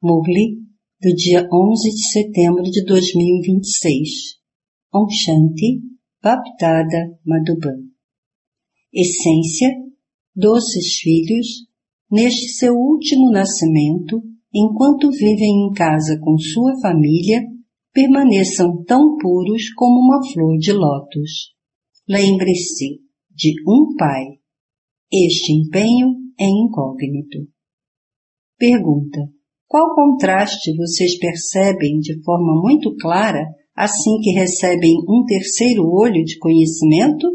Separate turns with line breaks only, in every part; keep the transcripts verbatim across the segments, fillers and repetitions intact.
Murli, do dia onze de setembro de dois mil e vinte e seis. Om Shanti, Bapdada Madhuban. Essência, doces filhos, neste seu último nascimento, enquanto vivem em casa com sua família, permaneçam tão puros como uma flor de lótus. Lembre-se de um Pai. Este empenho é incógnito. Pergunta: qual contraste vocês percebem de forma muito clara assim que recebem um terceiro olho de conhecimento?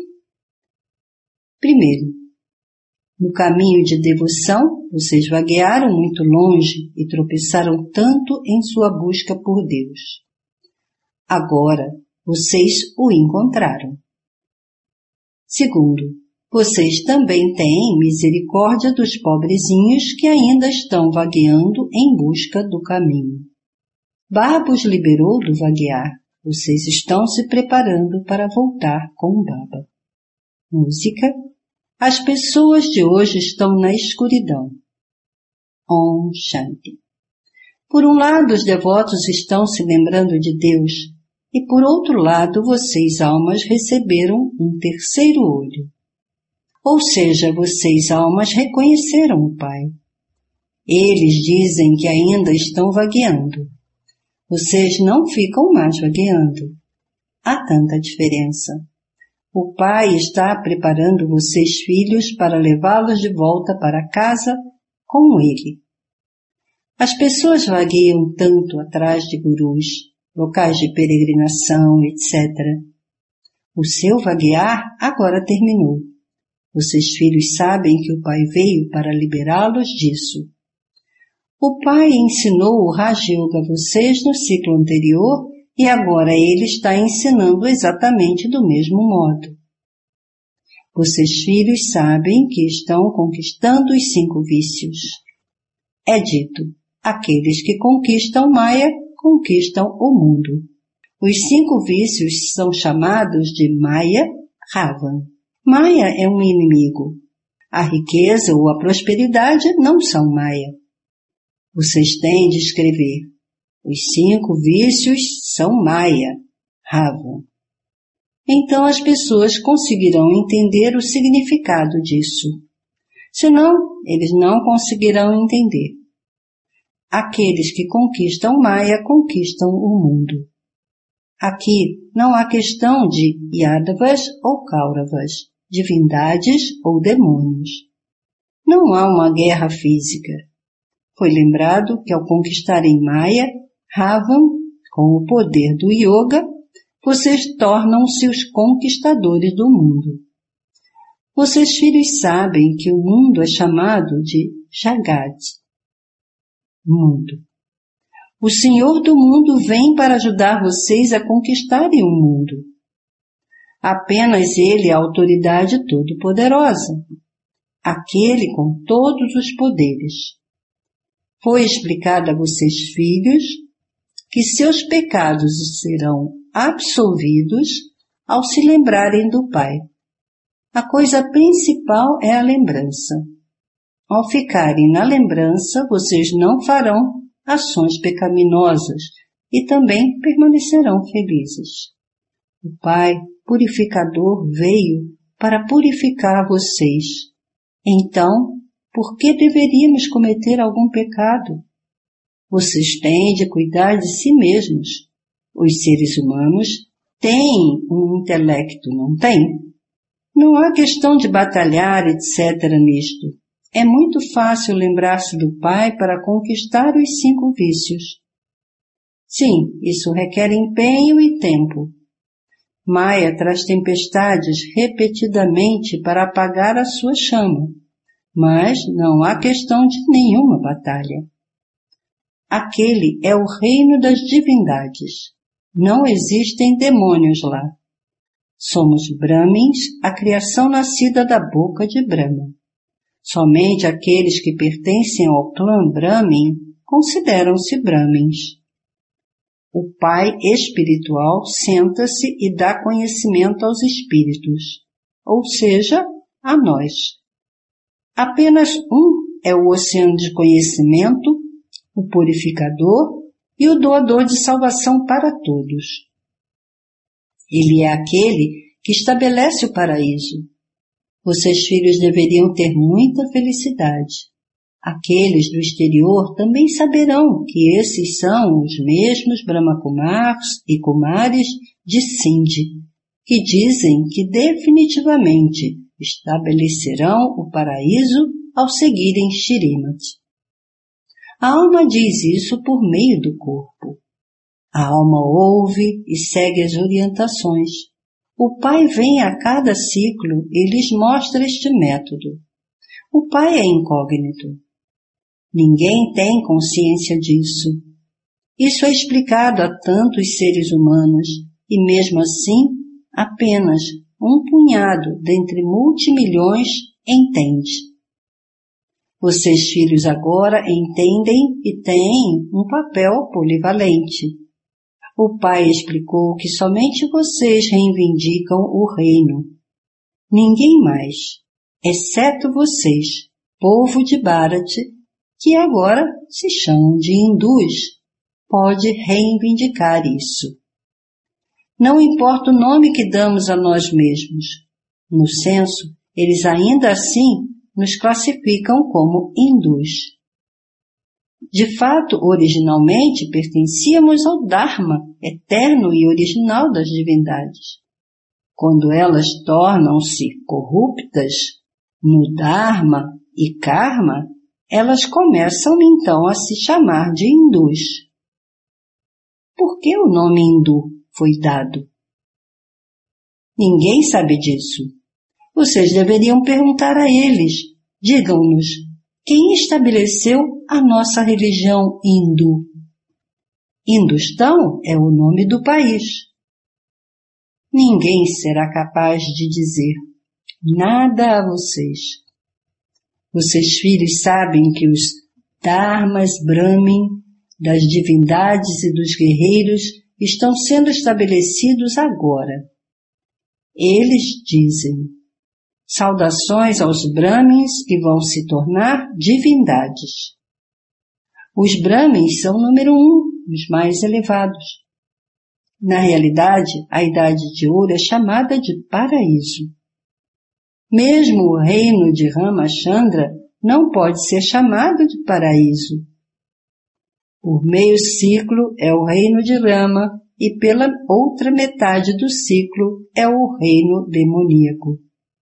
Primeiro, no caminho de devoção, vocês vaguearam muito longe e tropeçaram tanto em sua busca por Deus. Agora, vocês o encontraram. Segundo, vocês também têm misericórdia dos pobrezinhos que ainda estão vagueando em busca do caminho. Baba os liberou do vaguear. Vocês estão se preparando para voltar com Baba. Música. As pessoas de hoje estão na escuridão. Om Shanti. Por um lado, os devotos estão se lembrando de Deus, e por outro lado, vocês, almas, receberam um terceiro olho. Ou seja, vocês, almas, reconheceram o Pai. Eles dizem que ainda estão vagueando. Vocês não ficam mais vagueando. Há tanta diferença. O Pai está preparando vocês, filhos, para levá-los de volta para casa com Ele. As pessoas vagueiam tanto atrás de gurus, locais de peregrinação, etcétera. O seu vaguear agora terminou. Vocês, filhos, sabem que o Pai veio para liberá-los disso. O Pai ensinou o Raja Yoga a vocês no ciclo anterior e agora Ele está ensinando exatamente do mesmo modo. Vocês, filhos, sabem que estão conquistando os cinco vícios. É dito, aqueles que conquistam Maya, conquistam o mundo. Os cinco vícios são chamados de Maya Ravan. Maya é um inimigo. A riqueza ou a prosperidade não são Maya. Vocês têm de escrever: os cinco vícios são Maya, Ravan. Então as pessoas conseguirão entender o significado disso. Senão, eles não conseguirão entender. Aqueles que conquistam Maya conquistam o mundo. Aqui não há questão de Yadavas ou Kauravas, divindades ou demônios. Não há uma guerra física. Foi lembrado que ao conquistarem Maya, Ravan, com o poder do Yoga, vocês tornam-se os conquistadores do mundo. Vocês, filhos, sabem que o mundo é chamado de Jagat, mundo. O Senhor do mundo vem para ajudar vocês a conquistarem o mundo. Apenas Ele é a autoridade todo-poderosa, aquele com todos os poderes. Foi explicado a vocês, filhos, que seus pecados serão absolvidos ao se lembrarem do Pai. A coisa principal é a lembrança. Ao ficarem na lembrança, vocês não farão ações pecaminosas e também permanecerão felizes. O Pai purificador veio para purificar vocês. Então, por que deveríamos cometer algum pecado? Vocês têm de cuidar de si mesmos. Os seres humanos têm um intelecto, não têm? Não há questão de batalhar, etcétera nisto. É muito fácil lembrar-se do Pai para conquistar os cinco vícios. Sim, isso requer empenho e tempo. Maya traz tempestades repetidamente para apagar a sua chama, mas não há questão de nenhuma batalha. Aquele é o reino das divindades. Não existem demônios lá. Somos Brahmins, a criação nascida da boca de Brahma. Somente aqueles que pertencem ao clã Brahmin consideram-se Brahmins. O Pai espiritual senta-se e dá conhecimento aos espíritos, ou seja, a nós. Apenas um é o oceano de conhecimento, o purificador e o doador de salvação para todos. Ele é aquele que estabelece o paraíso. Os seus filhos deveriam ter muita felicidade. Aqueles do exterior também saberão que esses são os mesmos Brahmakumars e Kumaris de Sindhi, que dizem que definitivamente estabelecerão o paraíso ao seguirem Shrimad. A alma diz isso por meio do corpo. A alma ouve e segue as orientações. O Pai vem a cada ciclo e lhes mostra este método. O Pai é incógnito. Ninguém tem consciência disso. Isso é explicado a tantos seres humanos e, mesmo assim, apenas um punhado dentre multimilhões entende. Vocês, filhos, agora entendem e têm um papel polivalente. O Pai explicou que somente vocês reivindicam o reino. Ninguém mais, exceto vocês, povo de Bharat, que agora se chamam de hindus, pode reivindicar isso. Não importa o nome que damos a nós mesmos. No censo, eles ainda assim nos classificam como hindus. De fato, originalmente pertencíamos ao Dharma, eterno e original das divindades. Quando elas tornam-se corruptas no Dharma e Karma, elas começam então a se chamar de hindus. Por que o nome hindu foi dado? Ninguém sabe disso. Vocês deveriam perguntar a eles. Digam-nos, quem estabeleceu a nossa religião hindu? Hindustão é o nome do país. Ninguém será capaz de dizer nada a vocês. Vocês, filhos, sabem que os dharmas Brahmin, das divindades e dos guerreiros, estão sendo estabelecidos agora. Eles dizem, saudações aos Brahmins que vão se tornar divindades. Os Brahmins são o número um, os mais elevados. Na realidade, a Idade de Ouro é chamada de paraíso. Mesmo o reino de Ramachandra não pode ser chamado de paraíso. Por meio ciclo é o reino de Rama e pela outra metade do ciclo é o reino demoníaco.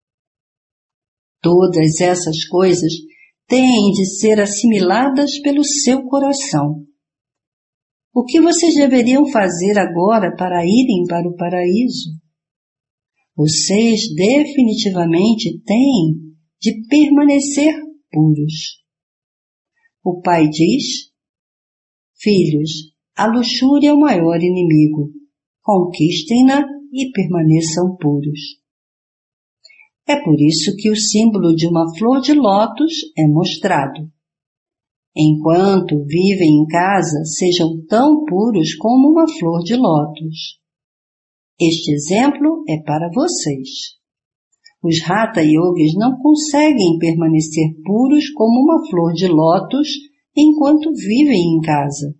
Todas essas coisas têm de ser assimiladas pelo seu coração. O que vocês deveriam fazer agora para irem para o paraíso? Vocês definitivamente têm de permanecer puros. O Pai diz, filhos, a luxúria é o maior inimigo. Conquistem-na e permaneçam puros. É por isso que o símbolo de uma flor de lótus é mostrado. Enquanto vivem em casa, sejam tão puros como uma flor de lótus. Este exemplo é para vocês. Os Hatha Yogis não conseguem permanecer puros como uma flor de lótus enquanto vivem em casa.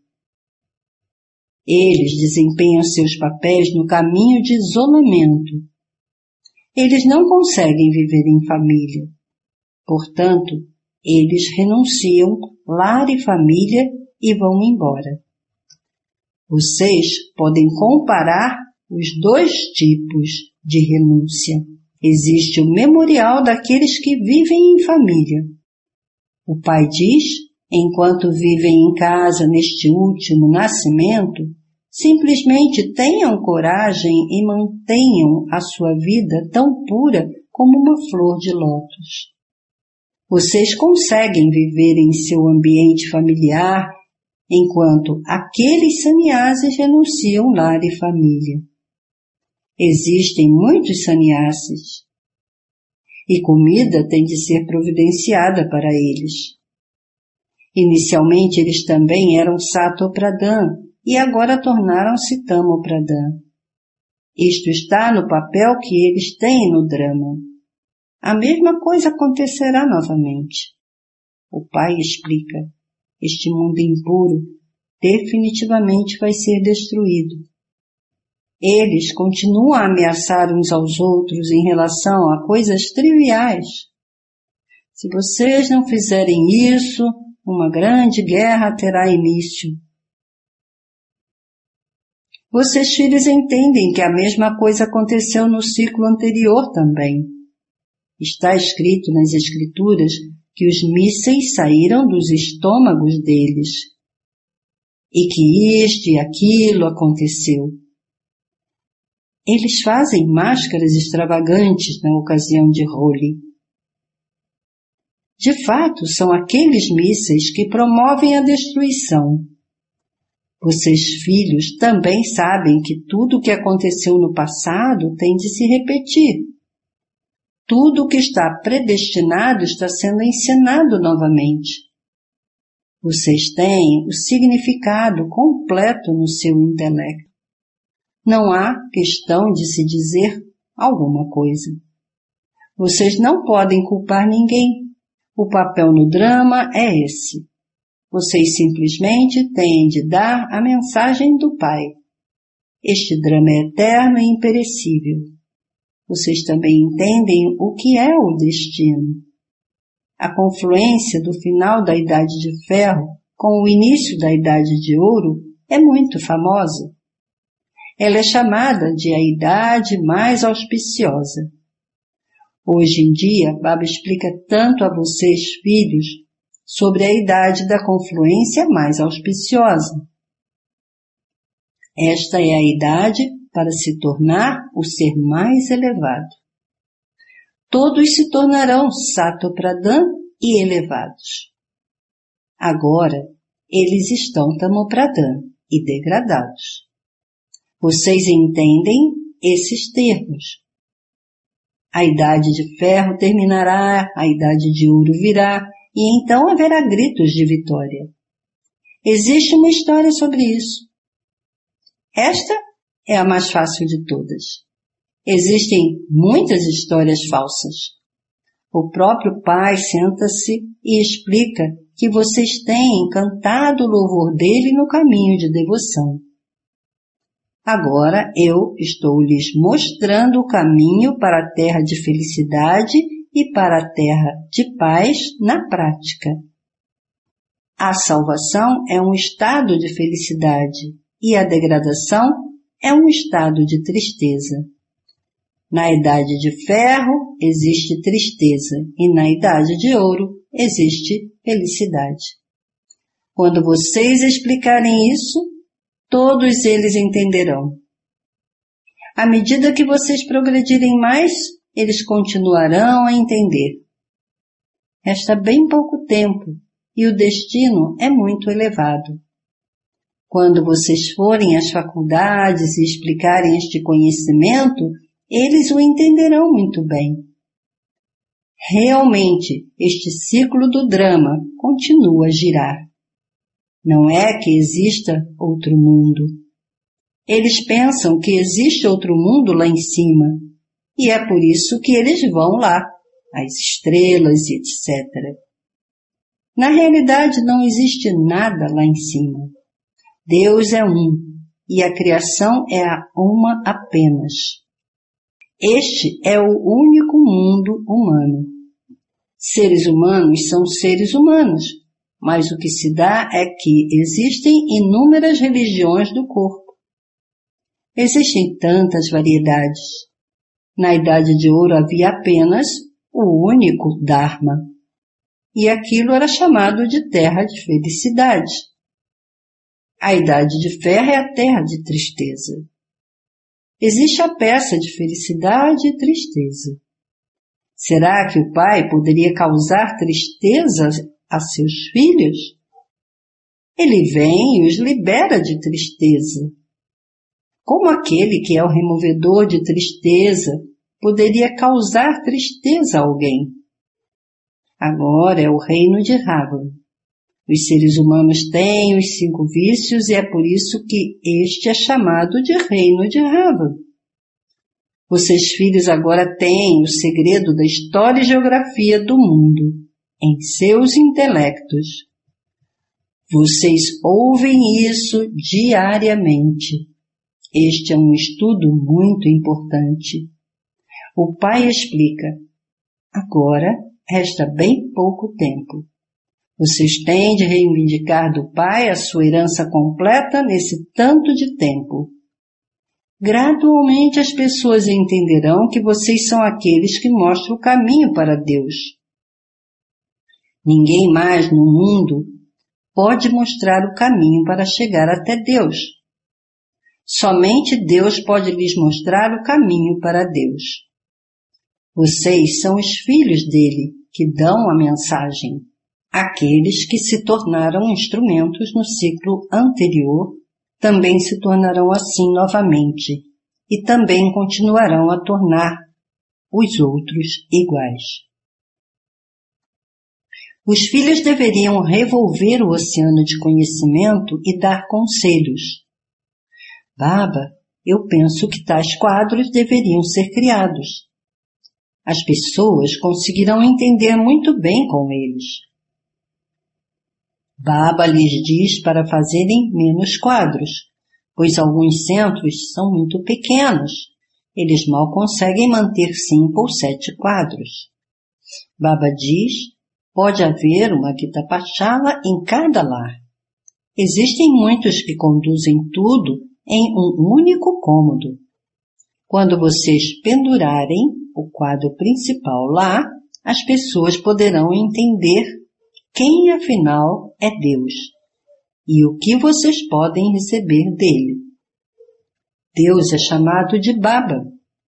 Eles desempenham seus papéis no caminho de isolamento. Eles não conseguem viver em família. Portanto, eles renunciam lar e família e vão embora. Vocês podem comparar os dois tipos de renúncia. Existe o memorial daqueles que vivem em família. O Pai diz, enquanto vivem em casa neste último nascimento, simplesmente tenham coragem e mantenham a sua vida tão pura como uma flor de lótus. Vocês conseguem viver em seu ambiente familiar, enquanto aqueles sannyasis renunciam lar e família. Existem muitos sannyasis, e comida tem de ser providenciada para eles. Inicialmente eles também eram Sattva-pradhan e agora tornaram-se Tamo-pradhan. Isto está no papel que eles têm no drama. A mesma coisa acontecerá novamente. O Pai explica. este mundo impuro definitivamente vai ser destruído. Eles continuam a ameaçar uns aos outros em relação a coisas triviais. Se vocês não fizerem isso, uma grande guerra terá início. Vocês, filhos, entendem que a mesma coisa aconteceu no ciclo anterior também. Está escrito nas Escrituras que os mísseis saíram dos estômagos deles e que isto e aquilo aconteceu. Eles fazem máscaras extravagantes na ocasião de Holi. De fato, são aqueles mísseis que promovem a destruição. Vocês, filhos, também sabem que tudo o que aconteceu no passado tem de se repetir. Tudo o que está predestinado está sendo ensinado novamente. Vocês têm o significado completo no seu intelecto. Não há questão de se dizer alguma coisa. Vocês não podem culpar ninguém. O papel no drama é esse. Vocês simplesmente têm de dar a mensagem do Pai. Este drama é eterno e imperecível. Vocês também entendem o que é o destino. A confluência do final da Idade de Ferro com o início da Idade de Ouro é muito famosa. Ela é chamada de a Idade mais auspiciosa. Hoje em dia, Baba explica tanto a vocês, filhos, sobre a idade da confluência mais auspiciosa. Esta é a idade para se tornar o ser mais elevado. Todos se tornarão Sato-Pradhan e elevados. Agora, eles estão Tamo-Pradhan e degradados. Vocês entendem esses termos. A idade de ferro terminará, a idade de ouro virá, e então haverá gritos de vitória. Existe uma história sobre isso. Esta é a mais fácil de todas. Existem muitas histórias falsas. O próprio Pai senta-se e explica que vocês têm cantado o louvor dele no caminho de devoção. Agora eu estou lhes mostrando o caminho para a terra de felicidade e para a terra de paz na prática. A salvação é um estado de felicidade e a degradação é um estado de tristeza. Na idade de ferro existe tristeza e na idade de ouro existe felicidade. Quando vocês explicarem isso, todos eles entenderão. À medida que vocês progredirem mais, eles continuarão a entender. Resta bem pouco tempo e o destino é muito elevado. Quando vocês forem às faculdades e explicarem este conhecimento, eles o entenderão muito bem. Realmente, este ciclo do drama continua a girar. Não é que exista outro mundo. Eles pensam que existe outro mundo lá em cima, e é por isso que eles vão lá, as estrelas e etcétera. Na realidade, não existe nada lá em cima. Deus é um, e a criação é a uma apenas. Este é o único mundo humano. Seres humanos são seres humanos, mas o que se dá é que existem inúmeras religiões do corpo. Existem tantas variedades. Na Idade de Ouro havia apenas o único Dharma, e aquilo era chamado de terra de felicidade. A Idade de Ferro é a terra de tristeza. Existe a peça de felicidade e tristeza. Será que o pai poderia causar tristeza a seus filhos? Ele vem e os libera de tristeza. Como aquele que é o removedor de tristeza poderia causar tristeza a alguém? Agora é o reino de Ravan. Os seres humanos têm os cinco vícios e é por isso que este é chamado de reino de Ravan. Vocês, filhos, agora têm o segredo da história e geografia do mundo em seus intelectos. Vocês ouvem isso diariamente. Este é um estudo muito importante. O pai explica: agora resta bem pouco tempo. Vocês têm de reivindicar do pai a sua herança completa nesse tanto de tempo. Gradualmente as pessoas entenderão que vocês são aqueles que mostram o caminho para Deus. Ninguém mais no mundo pode mostrar o caminho para chegar até Deus. Somente Deus pode lhes mostrar o caminho para Deus. Vocês são os filhos dele que dão a mensagem. Aqueles que se tornaram instrumentos no ciclo anterior também se tornarão assim novamente e também continuarão a tornar os outros iguais. Os filhos deveriam revolver o oceano de conhecimento e dar conselhos. Baba, eu penso que tais quadros deveriam ser criados. As pessoas conseguirão entender muito bem com eles. Baba lhes diz para fazerem menos quadros, pois alguns centros são muito pequenos. Eles mal conseguem manter cinco ou sete quadros. Baba diz, pode haver uma Gita Pachala em cada lar. Existem muitos que conduzem tudo em um único cômodo. Quando vocês pendurarem o quadro principal lá, as pessoas poderão entender quem afinal é Deus e o que vocês podem receber dele. Deus é chamado de Baba.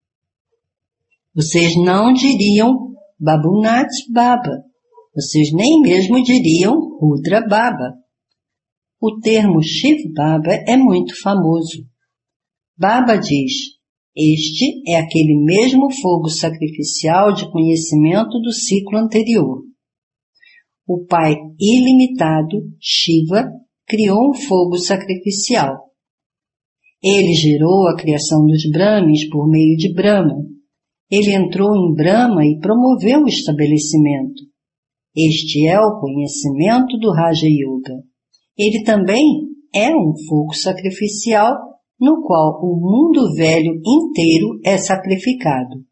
Vocês não diriam Babunat Baba, vocês nem mesmo diriam Rudra Baba. O termo Shiv Baba é muito famoso. Baba diz, este é aquele mesmo fogo sacrificial de conhecimento do ciclo anterior. O Pai ilimitado, Shiva, criou um fogo sacrificial. Ele gerou a criação dos Brahmins por meio de Brahma. Ele entrou em Brahma e promoveu o estabelecimento. Este é o conhecimento do Raja Yoga. Ele também é um fogo sacrificial no qual o mundo velho inteiro é sacrificado.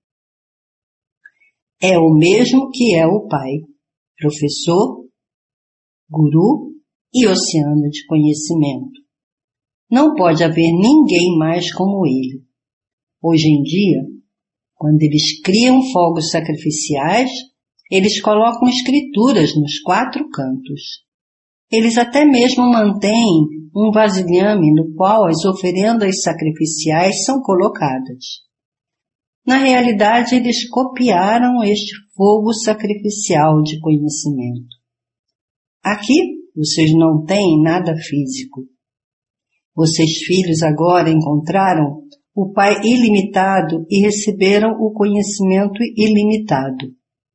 É o mesmo que é o Pai, professor, guru e oceano de conhecimento. Não pode haver ninguém mais como ele. Hoje em dia, quando eles criam fogos sacrificiais, eles colocam escrituras nos quatro cantos. Eles até mesmo mantêm um vasilhame no qual as oferendas sacrificiais são colocadas. Na realidade, eles copiaram este fogo sacrificial de conhecimento. Aqui, vocês não têm nada físico. Vocês, filhos, agora encontraram o Pai ilimitado e receberam o conhecimento ilimitado.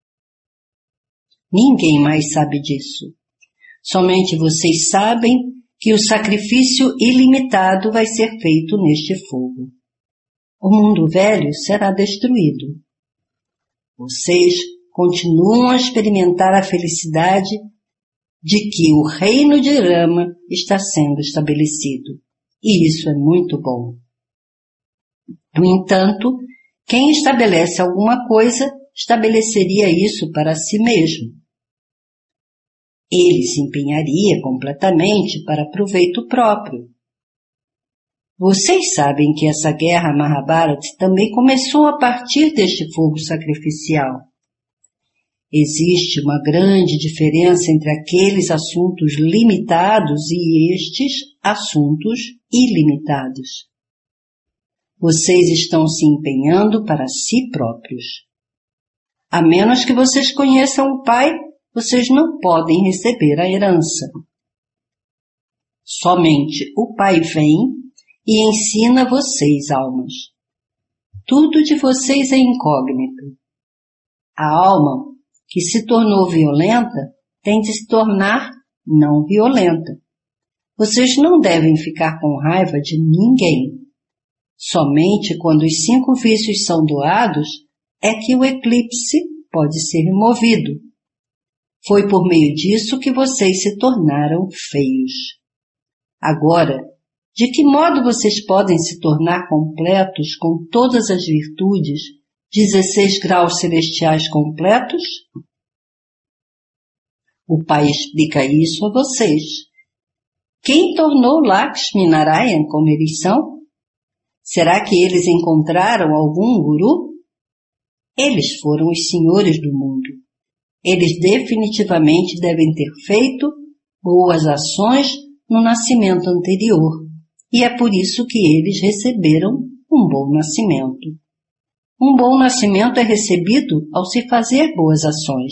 Ninguém mais sabe disso. Somente vocês sabem que o sacrifício ilimitado vai ser feito neste fogo. O mundo velho será destruído. Vocês continuam a experimentar a felicidade de que o reino de Rama está sendo estabelecido. E isso é muito bom. No entanto, quem estabelece alguma coisa, estabeleceria isso para si mesmo. Ele se empenharia completamente para proveito próprio. Vocês sabem que essa guerra Mahabharata também começou a partir deste fogo sacrificial. Existe uma grande diferença entre aqueles assuntos limitados e estes assuntos ilimitados. Vocês estão se empenhando para si próprios. A menos que vocês conheçam o Pai, vocês não podem receber a herança. Somente o Pai vem e ensina vocês, almas. Tudo de vocês é incógnito. A alma que se tornou violenta tem de se tornar não violenta. Vocês não devem ficar com raiva de ninguém. Somente quando os cinco vícios são doados é que o eclipse pode ser removido. Foi por meio disso que vocês se tornaram feios. Agora, de que modo vocês podem se tornar completos com todas as virtudes, dezesseis graus celestiais completos? O Pai explica isso a vocês. Quem tornou Lakshmi Narayan como eles são? Será que eles encontraram algum guru? Eles foram os senhores do mundo. Eles definitivamente devem ter feito boas ações no nascimento anterior, e é por isso que eles receberam um bom nascimento. Um bom nascimento é recebido ao se fazer boas ações.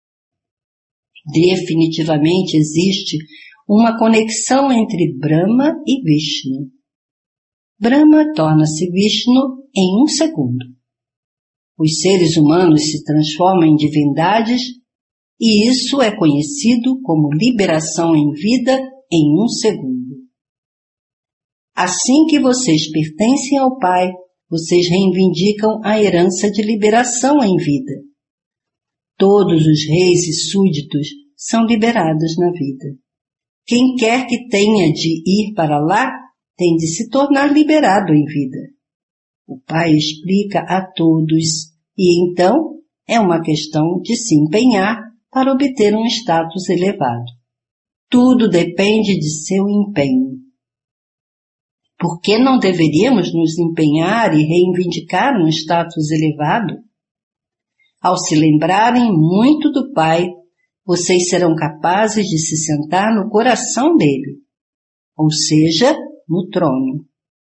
Definitivamente existe uma conexão entre Brahma e Vishnu. Brahma torna-se Vishnu em um segundo. Os seres humanos se transformam em divindades e isso é conhecido como liberação em vida em um segundo. Assim que vocês pertencem ao Pai, vocês reivindicam a herança de liberação em vida. Todos os reis e súditos são liberados na vida. Quem quer que tenha de ir para lá, tem de se tornar liberado em vida. O Pai explica a todos, e então é uma questão de se empenhar para obter um status elevado. Tudo depende de seu empenho. Por que não deveríamos nos empenhar e reivindicar um status elevado? Ao se lembrarem muito do Pai, vocês serão capazes de se sentar no coração dele, ou seja, no trono.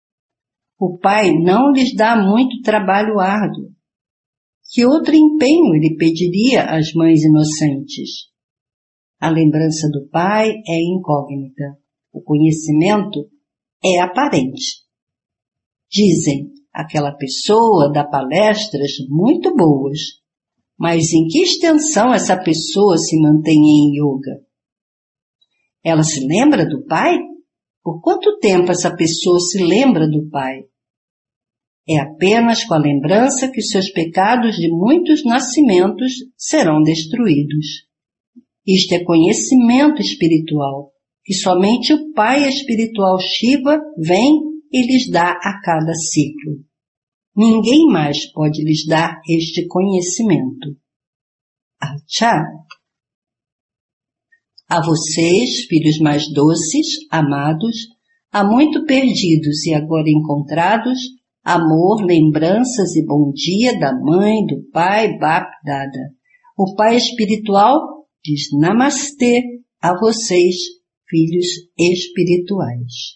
O Pai não lhes dá muito trabalho árduo. Que outro empenho ele pediria às mães inocentes? A lembrança do Pai é incógnita. O conhecimento é aparente. Dizem, aquela pessoa dá palestras muito boas, mas em que extensão essa pessoa se mantém em yoga? Ela se lembra do Pai? Por quanto tempo essa pessoa se lembra do Pai? É apenas com a lembrança que os seus pecados de muitos nascimentos serão destruídos. Isto é conhecimento espiritual, que somente o Pai espiritual Shiva vem e lhes dá a cada ciclo. Ninguém mais pode lhes dar este conhecimento. Acha! A vocês, filhos mais doces, amados, há muito perdidos e agora encontrados, amor, lembranças e bom dia da mãe, do pai, Bap Dada. O Pai espiritual diz Namastê a vocês, filhos espirituais.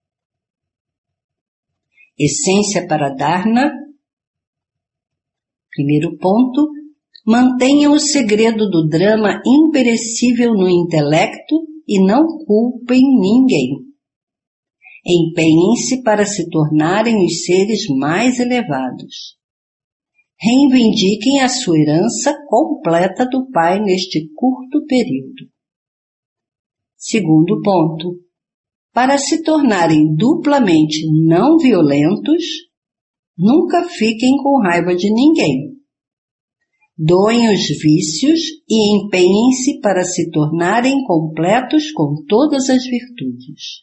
Essência para Dharna. Primeiro ponto, mantenham o segredo do drama imperecível no intelecto e não culpem ninguém. Empenhem-se para se tornarem os seres mais elevados. Reivindiquem a sua herança completa do Pai neste curto período. Segundo ponto, para se tornarem duplamente não violentos, nunca fiquem com raiva de ninguém. Doem os vícios e empenhem-se para se tornarem completos com todas as virtudes.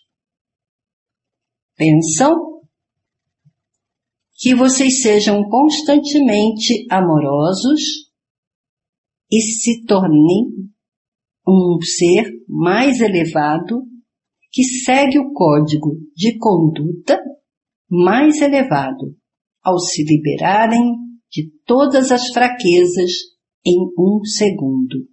Pensam que vocês sejam constantemente amorosos e se tornem um ser mais elevado que segue o código de conduta mais elevado ao se liberarem de todas as fraquezas em um segundo.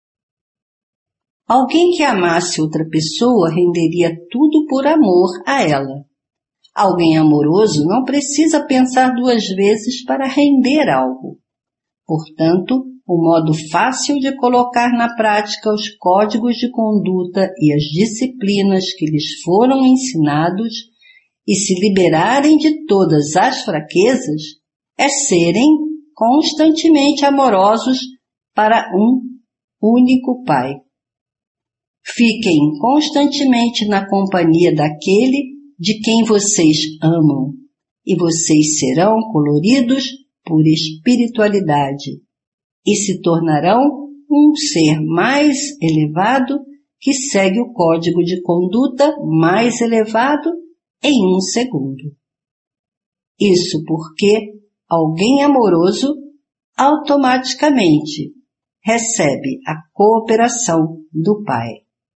Alguém que amasse outra pessoa renderia tudo por amor a ela. Alguém amoroso não precisa pensar duas vezes para render algo. Portanto, o modo fácil de colocar na prática os códigos de conduta e as disciplinas que lhes foram ensinados e se liberarem de todas as fraquezas é serem constantemente amorosos para um único Pai. Fiquem constantemente na companhia daquele de quem vocês amam, e vocês serão coloridos por espiritualidade e se tornarão um ser mais elevado que segue o código de conduta mais elevado em um segundo. Isso porque alguém amoroso automaticamente recebe a cooperação do Pai.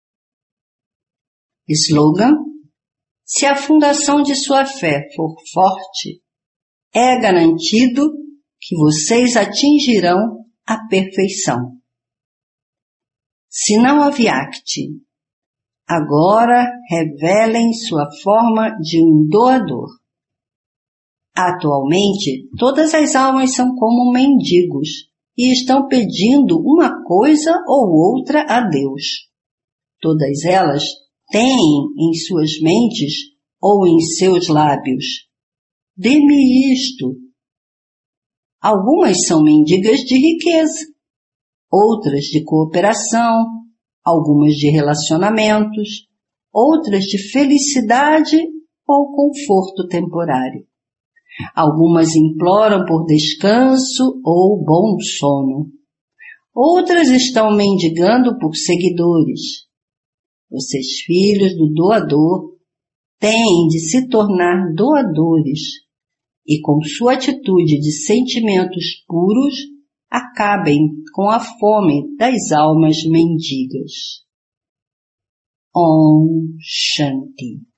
Slogan: se a fundação de sua fé for forte, é garantido que vocês atingirão a perfeição. Sinal Avyakti: agora revelem sua forma de um doador. Atualmente, todas as almas são como mendigos e estão pedindo uma coisa ou outra a Deus. Todas elas têm em suas mentes ou em seus lábios: dê-me isto. Algumas são mendigas de riqueza, outras de cooperação, algumas de relacionamentos, outras de felicidade ou conforto temporário. Algumas imploram por descanso ou bom sono. Outras estão mendigando por seguidores. Vocês, filhos do doador, têm de se tornar doadores e, com sua atitude de sentimentos puros, acabem com a fome das almas mendigas. Om Shanti.